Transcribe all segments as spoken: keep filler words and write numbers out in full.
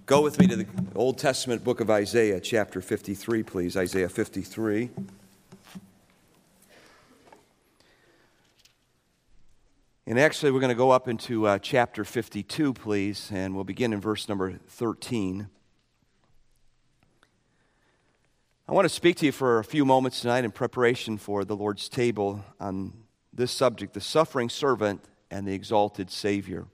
Go with me to the Old Testament book of Isaiah, chapter fifty-three, please. Isaiah fifty-three. And actually, we're going to go up into uh, chapter fifty-two, please, and we'll begin in verse number thirteen. I want to speak to you for a few moments tonight in preparation for the Lord's table on this subject, the suffering servant and the exalted Savior.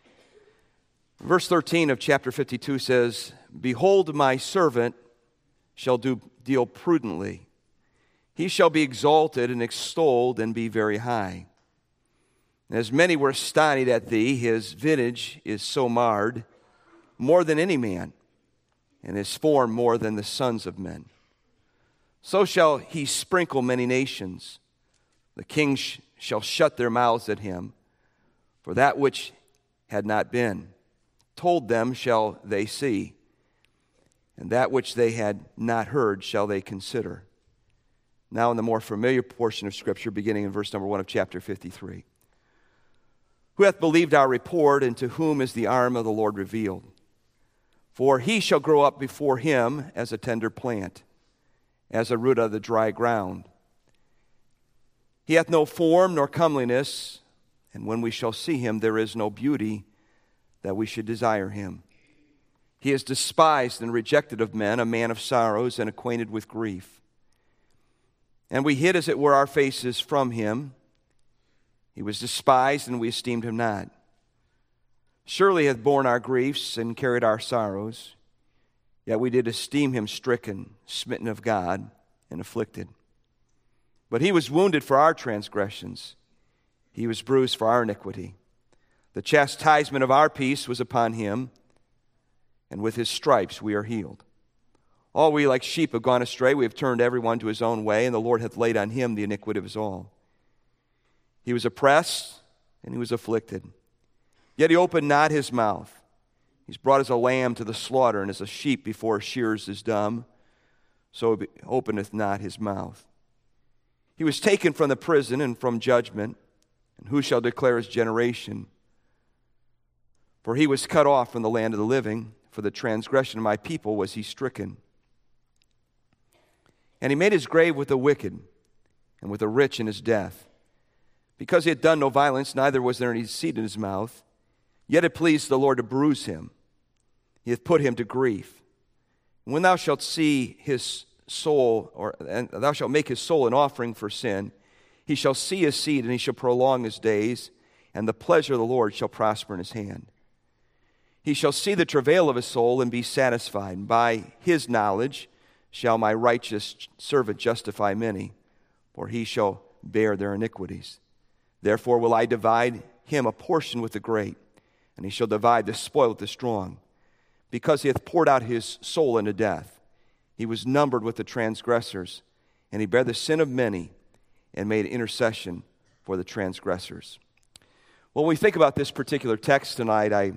Verse thirteen of chapter fifty-two says, "Behold, my servant shall do deal prudently. He shall be exalted and extolled and be very high. And as many were astonished at thee, his vintage is so marred, more than any man, and his form more than the sons of men. So shall he sprinkle many nations. The kings sh- shall shut their mouths at him, for that which had not been told them shall they see, and that which they had not heard shall they consider." Now in the more familiar portion of Scripture, beginning in verse number one of chapter fifty-three. "Who hath believed our report, and to whom is the arm of the Lord revealed? For he shall grow up before him as a tender plant, as a root of the dry ground. He hath no form nor comeliness, and when we shall see him, there is no beauty that we should desire him. He is despised and rejected of men, a man of sorrows and acquainted with grief. And we hid, as it were, our faces from him. He was despised, and we esteemed him not. Surely he hath borne our griefs and carried our sorrows. Yet we did esteem him stricken, smitten of God, and afflicted. But he was wounded for our transgressions. He was bruised for our iniquity. The chastisement of our peace was upon him, and with his stripes we are healed. All we like sheep have gone astray. We have turned every one to his own way, and the Lord hath laid on him the iniquity of us all. He was oppressed, and he was afflicted. Yet he opened not his mouth. He's brought as a lamb to the slaughter, and as a sheep before shearers is dumb, so he openeth not his mouth. He was taken from the prison and from judgment, and who shall declare his generation? For he was cut off from the land of the living. For the transgression of my people was he stricken. And he made his grave with the wicked, and with the rich in his death. Because he had done no violence, neither was there any deceit in his mouth. Yet it pleased the Lord to bruise him. He hath put him to grief. And when thou shalt see his soul, or and thou shalt make his soul an offering for sin, he shall see his seed, and he shall prolong his days, and the pleasure of the Lord shall prosper in his hand. He shall see the travail of his soul and be satisfied. And by his knowledge shall my righteous servant justify many, for he shall bear their iniquities. Therefore will I divide him a portion with the great, and he shall divide the spoil with the strong. Because he hath poured out his soul unto death, he was numbered with the transgressors, and he bare the sin of many, and made intercession for the transgressors." When we think about this particular text tonight, I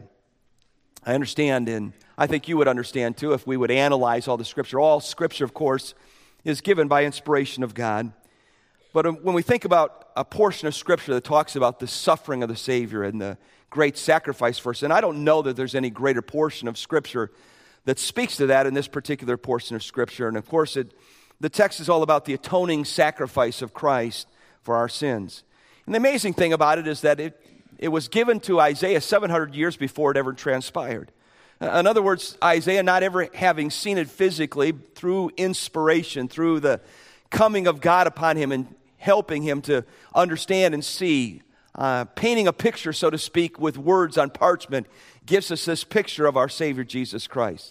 I understand, and I think you would understand too, if we would analyze all the Scripture. All Scripture, of course, is given by inspiration of God. But when we think about a portion of Scripture that talks about the suffering of the Savior and the great sacrifice for sin, I don't know that there's any greater portion of Scripture that speaks to that in this particular portion of Scripture. And of course, it, the text is all about the atoning sacrifice of Christ for our sins. And the amazing thing about it is that it It was given to Isaiah seven hundred years before it ever transpired. In other words, Isaiah not ever having seen it physically, through inspiration, through the coming of God upon him and helping him to understand and see, uh, painting a picture, so to speak, with words on parchment, gives us this picture of our Savior Jesus Christ.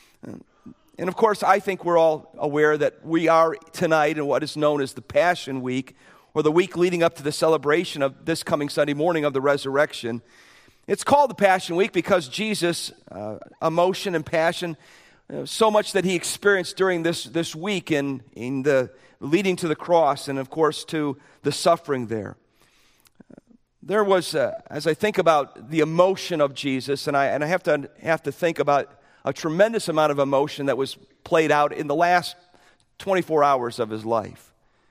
And of course, I think we're all aware that we are tonight in what is known as the Passion Week, or the week leading up to the celebration of this coming Sunday morning of the resurrection. It's called the Passion Week because Jesus' uh, emotion and passion, uh, so much that he experienced during this, this week in, in the leading to the cross, and of course to the suffering there. There was, uh, as I think about the emotion of Jesus, and I and I have to have to think about a tremendous amount of emotion that was played out in the last twenty-four hours of his life.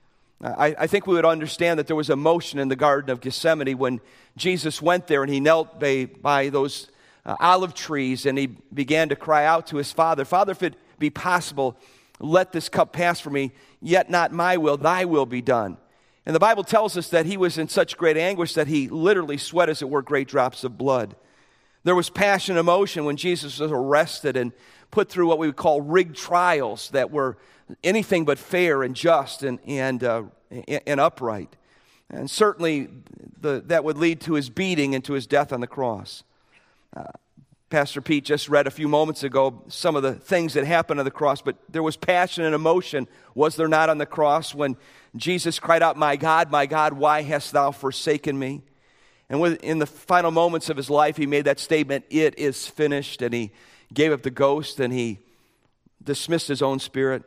I, I think we would understand that there was emotion in the Garden of Gethsemane when Jesus went there and he knelt by, by those uh, olive trees, and he began to cry out to his Father, Father, if it be possible, let this cup pass from me, yet not my will, thy will be done. And the Bible tells us that he was in such great anguish that he literally sweat, as it were, great drops of blood. There was passion and emotion when Jesus was arrested and put through what we would call rigged trials that were anything but fair and just and, and, uh, and upright. And certainly the, that would lead to his beating and to his death on the cross. Uh, Pastor Pete just read a few moments ago some of the things that happened on the cross, but there was passion and emotion, was there not, on the cross when Jesus cried out, my God, my God, why hast thou forsaken me? And in the final moments of his life, he made that statement, it is finished, and he gave up the ghost, and he dismissed his own spirit.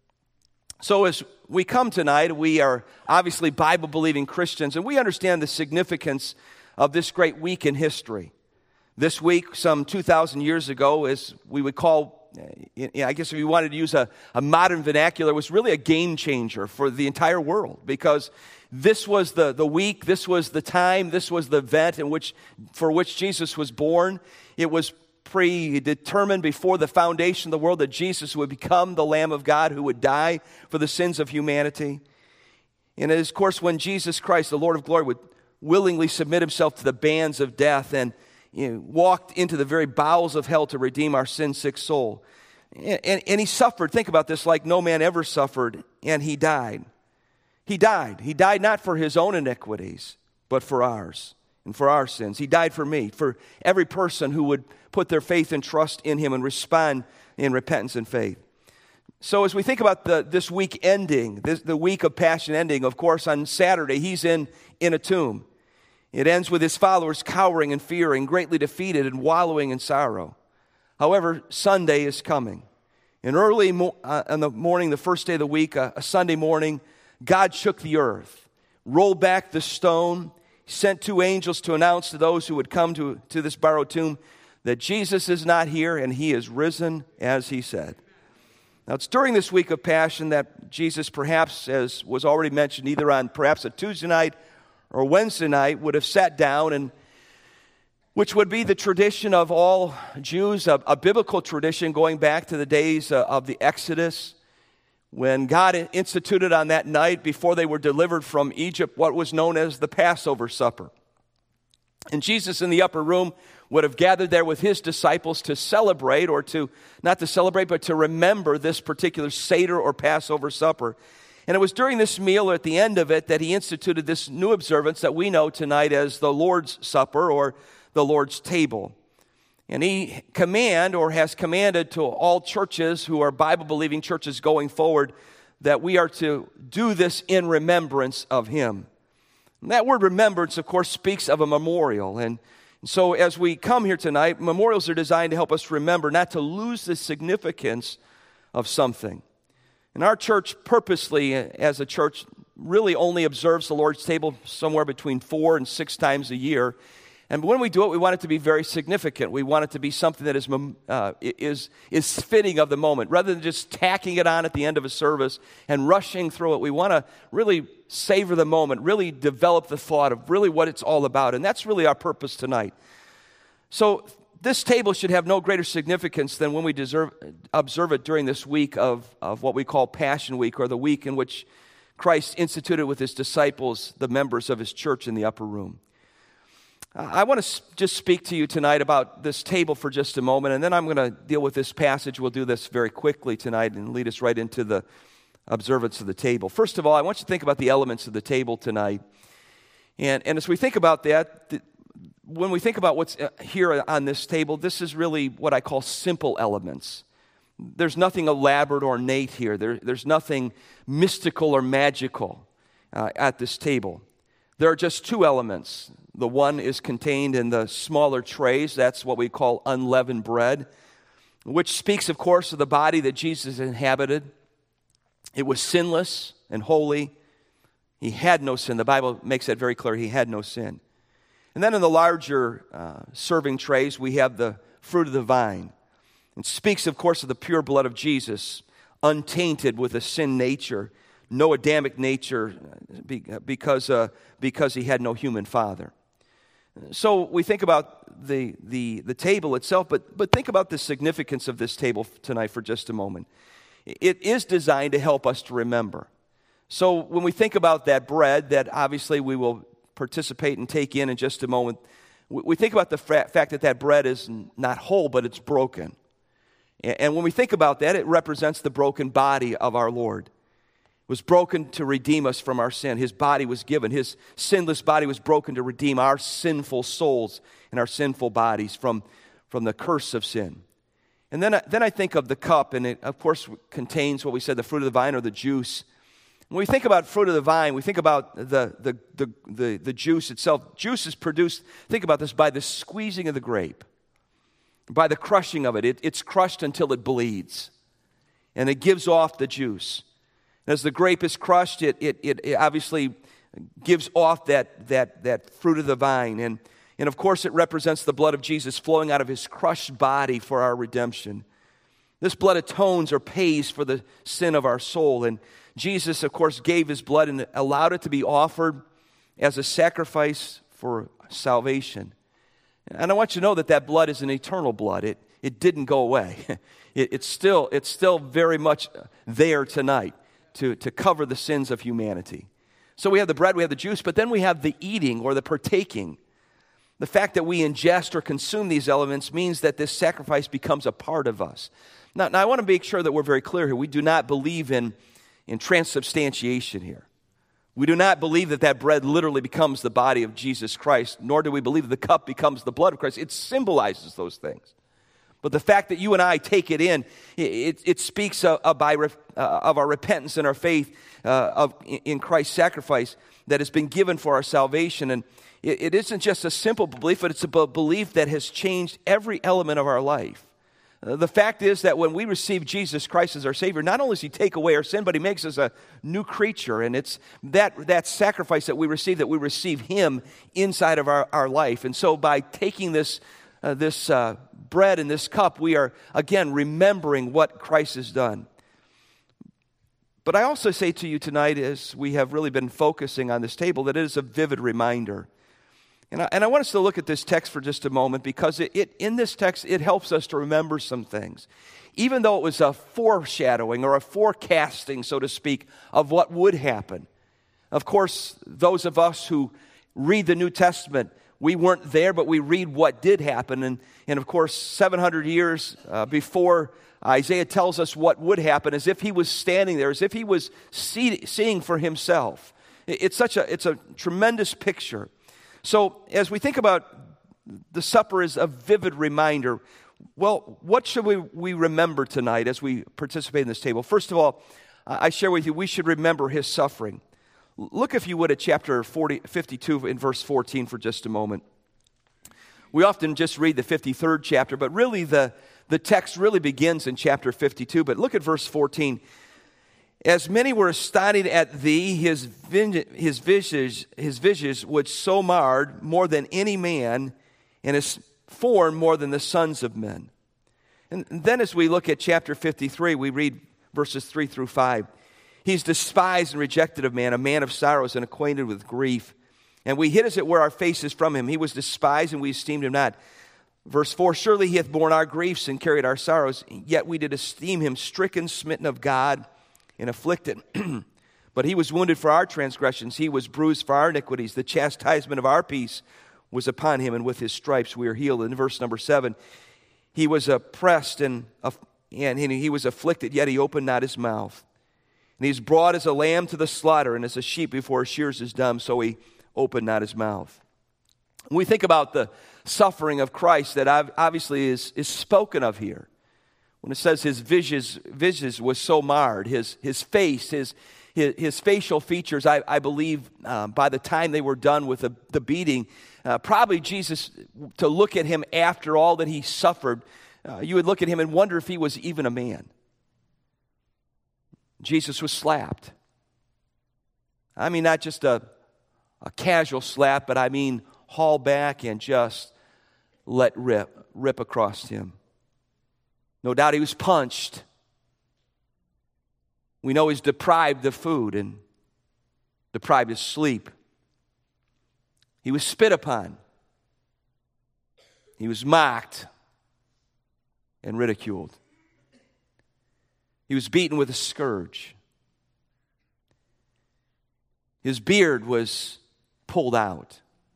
So as we come tonight, we are obviously Bible-believing Christians, and we understand the significance of this great week in history. This week, some two thousand years ago, as we would call, I guess if you wanted to use a, a modern vernacular, was really a game changer for the entire world, because this was the, the week, this was the time, this was the event in which, for which Jesus was born. It was predetermined before the foundation of the world that Jesus would become the Lamb of God who would die for the sins of humanity. And it is, of course, when Jesus Christ, the Lord of glory, would willingly submit himself to the bands of death and you know, walked into the very bowels of hell to redeem our sin-sick soul. And, and, and he suffered, think about this, like no man ever suffered, and he died. He died. He died not for his own iniquities, but for ours and for our sins. He died for me, for every person who would put their faith and trust in him and respond in repentance and faith. So as we think about the, this week ending, this, the week of Passion ending, of course, on Saturday, he's in, in a tomb. It ends with his followers cowering in fear and greatly defeated and wallowing in sorrow. However, Sunday is coming. And early mo- uh, in the morning, the first day of the week, uh, a Sunday morning, God shook the earth, rolled back the stone, sent two angels to announce to those who would come to, to this borrowed tomb that Jesus is not here and he is risen as he said. Now, it's during this week of Passion that Jesus, perhaps, as was already mentioned, either on perhaps a Tuesday night or Wednesday night, would have sat down, and which would be the tradition of all Jews, a, a biblical tradition going back to the days uh, of the Exodus, when God instituted on that night before they were delivered from Egypt what was known as the Passover supper. And Jesus in the upper room would have gathered there with his disciples to celebrate, or to, not to celebrate, but to remember this particular Seder or Passover supper. And it was during this meal, or at the end of it, that he instituted this new observance that we know tonight as the Lord's Supper or the Lord's table. And he command, or has commanded to all churches who are Bible-believing churches going forward, that we are to do this in remembrance of him. And that word remembrance, of course, speaks of a memorial. And so as we come here tonight, memorials are designed to help us remember, not to lose the significance of something. And our church purposely, as a church, really only observes the Lord's table somewhere between four and six times a year. And when we do it, we want it to be very significant. We want it to be something that is, uh, is, is fitting of the moment. Rather than just tacking it on at the end of a service and rushing through it, we want to really savor the moment, really develop the thought of really what it's all about. And that's really our purpose tonight. So this table should have no greater significance than when we deserve, observe it during this week of, of what we call Passion Week, or the week in which Christ instituted with his disciples, the members of his church, in the upper room. I want to just speak to you tonight about this table for just a moment, and then I'm going to deal with this passage. We'll do this very quickly tonight and lead us right into the observance of the table. First of all, I want you to think about the elements of the table tonight. And, and as we think about that, the, when we think about what's here on this table, this is really what I call simple elements. There's nothing elaborate or ornate here. There, there's nothing mystical or magical uh, at this table. There are just two elements. The one is contained in the smaller trays. That's what we call unleavened bread, which speaks, of course, of the body that Jesus inhabited. It was sinless and holy. He had no sin. The Bible makes that very clear. He had no sin. And then in the larger uh, serving trays, we have the fruit of the vine. It speaks, of course, of the pure blood of Jesus, untainted with a sin nature, no Adamic nature, because, uh, because he had no human father. So we think about the, the, the table itself, but, but think about the significance of this table tonight for just a moment. It is designed to help us to remember. So when we think about that bread that obviously we will participate and take in in just a moment, we think about the fact that that bread is not whole, but it's broken. And when we think about that, it represents the broken body of our Lord. It was broken to redeem us from our sin. His body was given. His sinless body was broken to redeem our sinful souls and our sinful bodies from, from the curse of sin. And then I, then I think of the cup, and it, of course, contains what we said, the fruit of the vine or the juice. When we think about fruit of the vine, we think about the, the, the, the, the juice itself. Juice is produced, think about this, by the squeezing of the grape, by the crushing of it. it it's crushed until it bleeds, and it gives off the juice. As the grape is crushed, it, it, it obviously gives off that, that, that fruit of the vine. And, and of course, it represents the blood of Jesus flowing out of his crushed body for our redemption. This blood atones or pays for the sin of our soul. And Jesus, of course, gave his blood and allowed it to be offered as a sacrifice for salvation. And I want you to know that that blood is an eternal blood. It, it didn't go away. It, it's, still, it's still very much there tonight to, to cover the sins of humanity. So we have the bread, we have the juice, but then we have the eating or the partaking. The fact that we ingest or consume these elements means that this sacrifice becomes a part of us. Now, now I want to make sure that we're very clear here. We do not believe in in transubstantiation here. We do not believe that that bread literally becomes the body of Jesus Christ, nor do we believe that the cup becomes the blood of Christ. It symbolizes those things. But the fact that you and I take it in, it, it speaks of, of, by, uh, of our repentance and our faith uh, of, in Christ's sacrifice that has been given for our salvation. And it, it isn't just a simple belief, but it's a belief that has changed every element of our life. The fact is that when we receive Jesus Christ as our Savior, not only does he take away our sin, but he makes us a new creature. And it's that, that sacrifice that we receive, that we receive him inside of our, our life. And so by taking this, uh, this uh, bread and this cup, we are, again, remembering what Christ has done. But I also say to you tonight, as we have really been focusing on this table, that it is a vivid reminder. And I, and I want us to look at this text for just a moment because it, it, in this text, it helps us to remember some things. Even though it was a foreshadowing or a forecasting, so to speak, of what would happen. Of course, those of us who read the New Testament, we weren't there, but we read what did happen. And, and of course, seven hundred years uh, before Isaiah tells us what would happen, as if he was standing there, as if he was see, seeing for himself. It, it's such a, it's a tremendous picture. So as we think about the supper as a vivid reminder, well, what should we, we remember tonight as we participate in this table? First of all, I share with you, we should remember his suffering. Look, if you would, at chapter forty, fifty-two in verse fourteen for just a moment. We often just read the fifty-third chapter, but really the, the text really begins in chapter fifty-two. But look at verse fourteen. As many were astonished at thee, his, his, visage, his visage was so marred more than any man, and his form more than the sons of men. And then as we look at chapter fifty-three, we read verses three through five. He's despised and rejected of man, a man of sorrows and acquainted with grief. And we hid as it were our faces from him. He was despised and we esteemed him not. Verse four, surely he hath borne our griefs and carried our sorrows, yet we did esteem him stricken, smitten of God, and afflicted. But he was wounded for our transgressions, he was bruised for our iniquities. The chastisement of our peace was upon him, and with his stripes we are healed. In verse number seven, he was oppressed and, and he was afflicted, yet he opened not his mouth. And he's brought as a lamb to the slaughter, and as a sheep before his shears is dumb, so he opened not his mouth. When we think about the suffering of Christ that obviously is, is spoken of here, when it says his visage, visage was so marred, his, his face, his, his, his facial features, I, I believe uh, by the time they were done with the, the beating, uh, probably Jesus, to look at him after all that he suffered, uh, you would look at him and wonder if he was even a man. Jesus was slapped. I mean, not just a, a casual slap, but I mean haul back and just let rip, rip across him. No doubt he was punched. We know he's deprived of food and deprived of sleep. He was spit upon. He was mocked and ridiculed. He was beaten with a scourge. His beard was pulled out.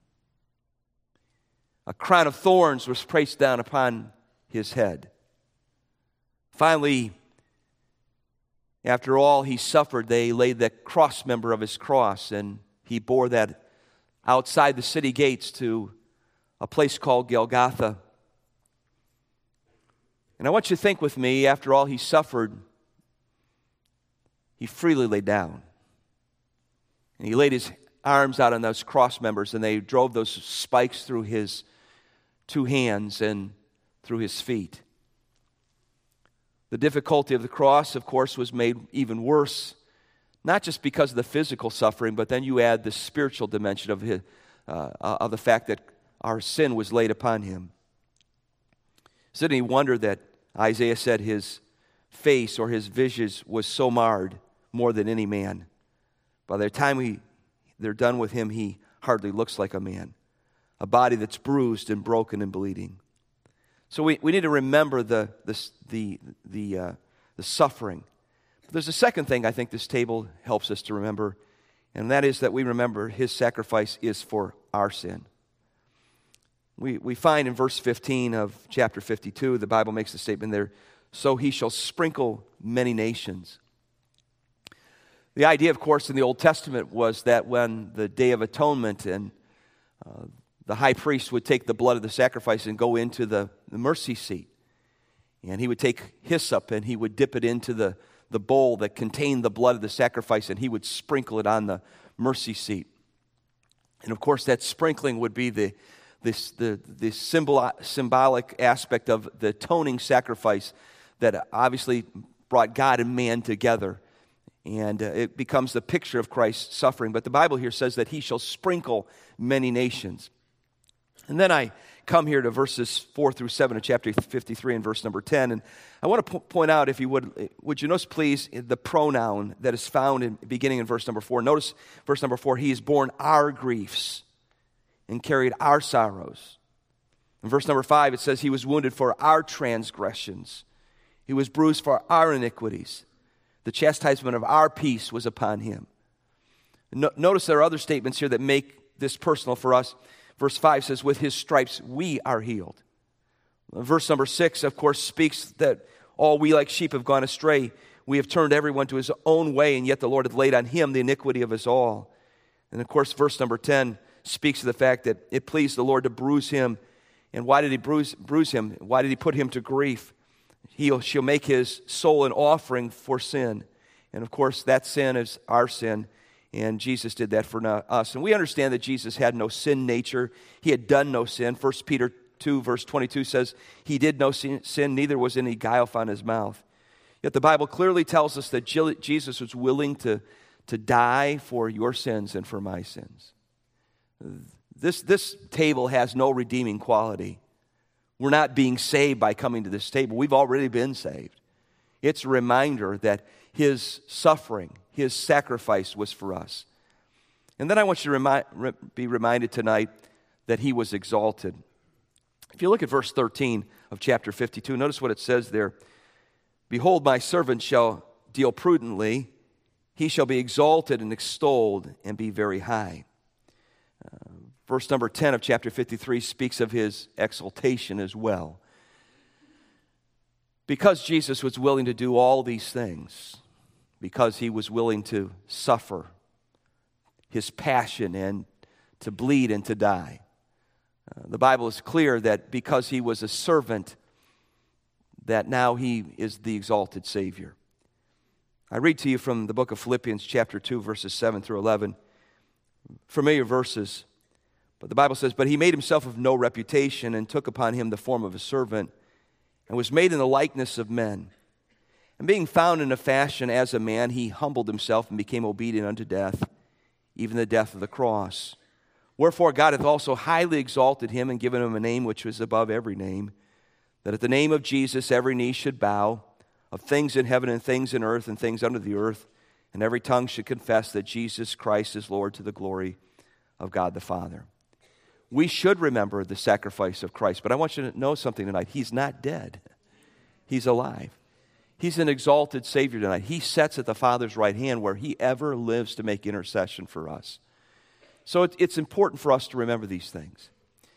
A crown of thorns was placed down upon his head. Finally, after all he suffered, they laid the cross member of his cross, and he bore that outside the city gates to a place called Golgotha. And I want you to think with me, after all he suffered, he freely laid down. And he laid his arms out on those cross members, and they drove those spikes through his two hands and through his feet. The difficulty of the cross, of course, was made even worse, not just because of the physical suffering, but then you add the spiritual dimension of, his, uh, of the fact that our sin was laid upon him. Is it any wonder that Isaiah said his face or his visage was so marred more than any man? By the time we, they're done with him, he hardly looks like a man. A body that's bruised and broken and bleeding. So we, we need to remember the, the, the, the, uh, the suffering. But there's a second thing I think this table helps us to remember, and that is that we remember his sacrifice is for our sin. We, we find in verse fifteen of chapter fifty-two, the Bible makes the statement there, so he shall sprinkle many nations. The idea, of course, in the Old Testament was that when the Day of Atonement and uh, the high priest would take the blood of the sacrifice and go into the, the mercy seat. And he would take hyssop and he would dip it into the, the bowl that contained the blood of the sacrifice, and he would sprinkle it on the mercy seat. And of course, that sprinkling would be the, this, the, the symbol, symbolic aspect of the atoning sacrifice that obviously brought God and man together. And uh, it becomes the picture of Christ's suffering. But the Bible here says that he shall sprinkle many nations. And then I come here to verses four through seven of chapter fifty-three and verse number ten. And I want to po- point out, if you would, would you notice please the pronoun that is found in beginning in verse number four. Notice verse number four, he has borne our griefs and carried our sorrows. In verse number five, it says he was wounded for our transgressions. He was bruised for our iniquities. The chastisement of our peace was upon him. No, notice there are other statements here that make this personal for us. Verse five says, with his stripes we are healed. Verse number six, of course, speaks that all we like sheep have gone astray. We have turned everyone to his own way, and yet the Lord hath laid on him the iniquity of us all. And of course, verse number ten speaks of the fact that it pleased the Lord to bruise him. And why did he bruise, bruise him? Why did he put him to grief? He'll, she'll make his soul an offering for sin. And of course, that sin is our sin. And Jesus did that for us. And we understand that Jesus had no sin nature. He had done no sin. First Peter two, verse twenty-two says, he did no sin, neither was any guile found in his mouth. Yet the Bible clearly tells us that Jesus was willing to, to die for your sins and for my sins. This, this table has no redeeming quality. We're not being saved by coming to this table. We've already been saved. It's a reminder that his suffering, his sacrifice was for us. And then I want you to remi- re- be reminded tonight that he was exalted. If you look at verse thirteen of chapter fifty-two, notice what it says there. Behold, my servant shall deal prudently. He shall be exalted and extolled and be very high. Uh, verse number ten of chapter fifty-three speaks of his exaltation as well. Because Jesus was willing to do all these things, because he was willing to suffer his passion and to bleed and to die. Uh, the Bible is clear that because he was a servant, that now he is the exalted Savior. I read to you from the book of Philippians chapter two, verses seven through eleven. Familiar verses. But the Bible says, but he made himself of no reputation and took upon him the form of a servant and was made in the likeness of men. And being found in a fashion as a man, he humbled himself and became obedient unto death, even the death of the cross. Wherefore God hath also highly exalted him and given him a name which was above every name, that at the name of Jesus every knee should bow, of things in heaven and things in earth and things under the earth, and every tongue should confess that Jesus Christ is Lord, to the glory of God the Father. We should remember the sacrifice of Christ. But I want you to know something tonight. He's not dead. He's alive. He's an exalted Savior tonight. He sits at the Father's right hand where He ever lives to make intercession for us. So it, it's important for us to remember these things.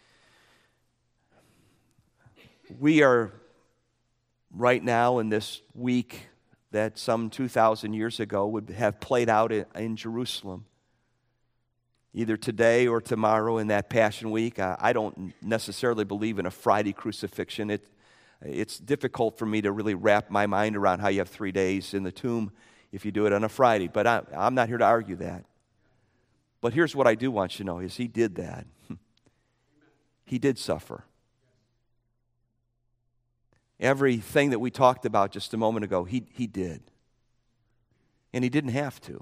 We are right now in this week that some two thousand years ago would have played out in, in Jerusalem. Either today or tomorrow in that Passion Week. I, I don't necessarily believe in a Friday crucifixion. It, it's difficult for me to really wrap my mind around how you have three days in the tomb if you do it on a Friday. But I, I'm not here to argue that. But here's what I do want you to know is He did that. He did suffer. Everything that we talked about just a moment ago, he, he did. And He didn't have to.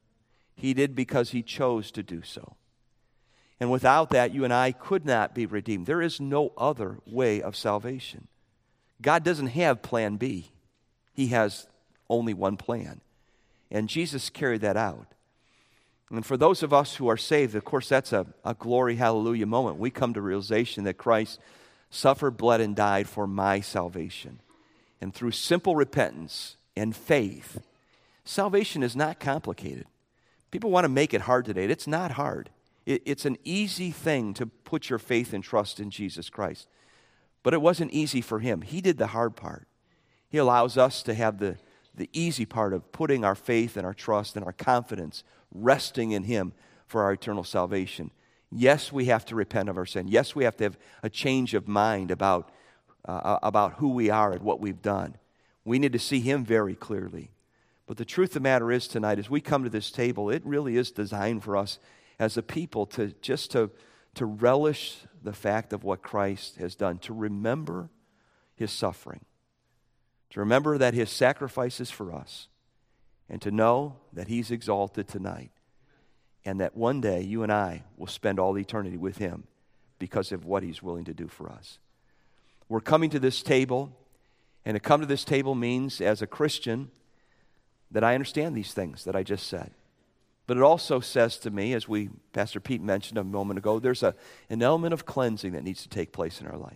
He did because He chose to do so. And without that, you and I could not be redeemed. There is no other way of salvation. God doesn't have plan B. He has only one plan. And Jesus carried that out. And for those of us who are saved, of course, that's a, a glory, hallelujah moment. We come to realization that Christ suffered, bled, and died for my salvation. And through simple repentance and faith, salvation is not complicated. People want to make it hard today. It's not hard. It, it's an easy thing to put your faith and trust in Jesus Christ. But it wasn't easy for Him. He did the hard part. He allows us to have the, the easy part of putting our faith and our trust and our confidence, resting in Him for our eternal salvation. Yes, we have to repent of our sin. Yes, we have to have a change of mind about, uh, about who we are and what we've done. We need to see Him very clearly. But the truth of the matter is tonight, as we come to this table, it really is designed for us as a people to just to, to relish the fact of what Christ has done, to remember His suffering, to remember that His sacrifice is for us, and to know that He's exalted tonight, and that one day you and I will spend all eternity with Him because of what He's willing to do for us. We're coming to this table, and to come to this table means, as a Christian, that I understand these things that I just said. But it also says to me, as we Pastor Pete mentioned a moment ago, there's a, an element of cleansing that needs to take place in our life.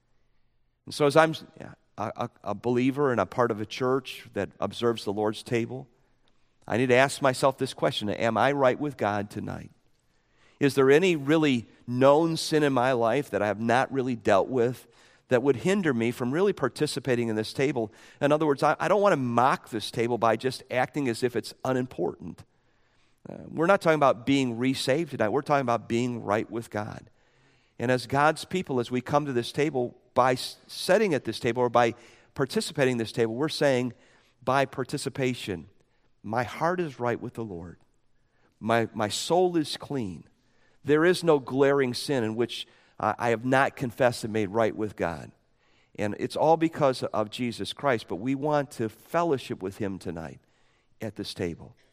And so as I'm a, a believer and a part of a church that observes the Lord's table, I need to ask myself this question: am I right with God tonight? Is there any really known sin in my life that I have not really dealt with that would hinder me from really participating in this table? In other words, I, I don't want to mock this table by just acting as if it's unimportant. Uh, we're not talking about being resaved tonight. We're talking about being right with God. And as God's people, as we come to this table, by sitting at this table or by participating in this table, we're saying, by participation, my heart is right with the Lord. My, my soul is clean. There is no glaring sin in which I, I have not confessed and made right with God. And it's all because of Jesus Christ, but we want to fellowship with Him tonight at this table.